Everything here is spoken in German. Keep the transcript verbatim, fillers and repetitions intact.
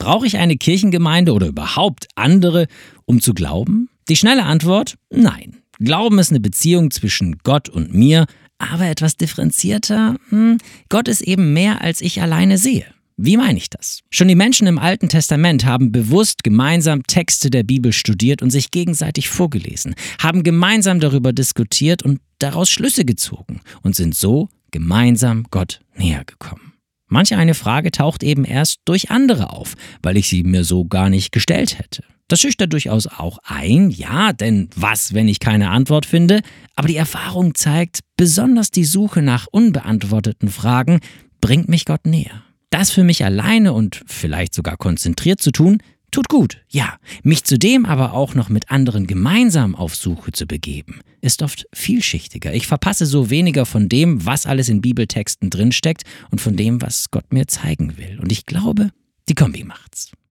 Brauche ich eine Kirchengemeinde oder überhaupt andere, um zu glauben? Die schnelle Antwort: Nein. Glauben ist eine Beziehung zwischen Gott und mir, aber etwas differenzierter. Hm, Gott ist eben mehr, als ich alleine sehe. Wie meine ich das? Schon die Menschen im Alten Testament haben bewusst gemeinsam Texte der Bibel studiert und sich gegenseitig vorgelesen, haben gemeinsam darüber diskutiert und daraus Schlüsse gezogen und sind so gemeinsam Gott näher gekommen. Manche eine Frage taucht eben erst durch andere auf, weil ich sie mir so gar nicht gestellt hätte. Das schüchtert durchaus auch ein, ja, denn was, wenn ich keine Antwort finde? Aber die Erfahrung zeigt, besonders die Suche nach unbeantworteten Fragen bringt mich Gott näher. Das für mich alleine und vielleicht sogar konzentriert zu tun, tut gut, ja. Mich zudem aber auch noch mit anderen gemeinsam auf Suche zu begeben, ist oft vielschichtiger. Ich verpasse so weniger von dem, was alles in Bibeltexten drinsteckt und von dem, was Gott mir zeigen will. Und ich glaube, die Kombi macht's.